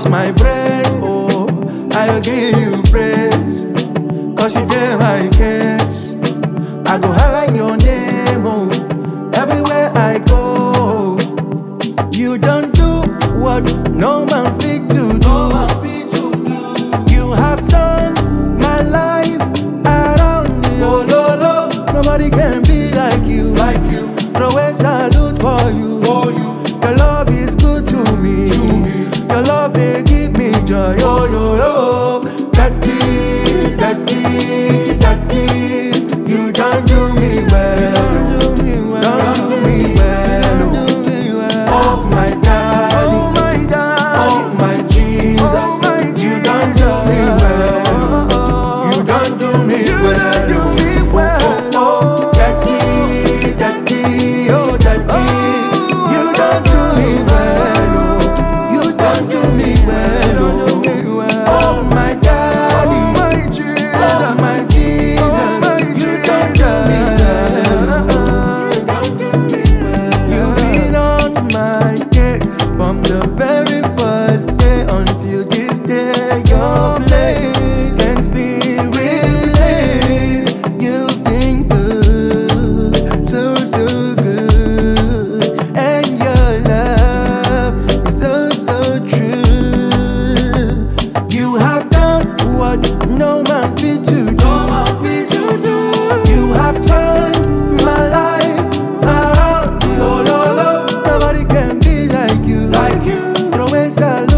bust my brain, oh, I will give you praise. Cause you did my case. I go highlight your name, oh, everywhere I go. You don't do what no man fit to do. You have turned my life around, oh, lo, lo. Nobody can be like you. Always salute for you. Your love is good to me. Your love, they give me joy. Oh, lo, lo. Daddy, daddy, daddy, you don't do me well. Don't do me well. Oh, my daddy, oh, my Jesus, you don't do me well. You don't do me well. Oh, daddy, daddy, oh, daddy, you don't do me well. You don't do me well. Oh, my daddy, oh, my Jesus, you don't do me well. You've been on my case from the very first day until this day. Your place can't be replaced. You've been good, so, so good. And your love is so, so true. You have done what no man fit to do. You have turned my life around. Oh, lo, lo. Nobody can be like you. Always salute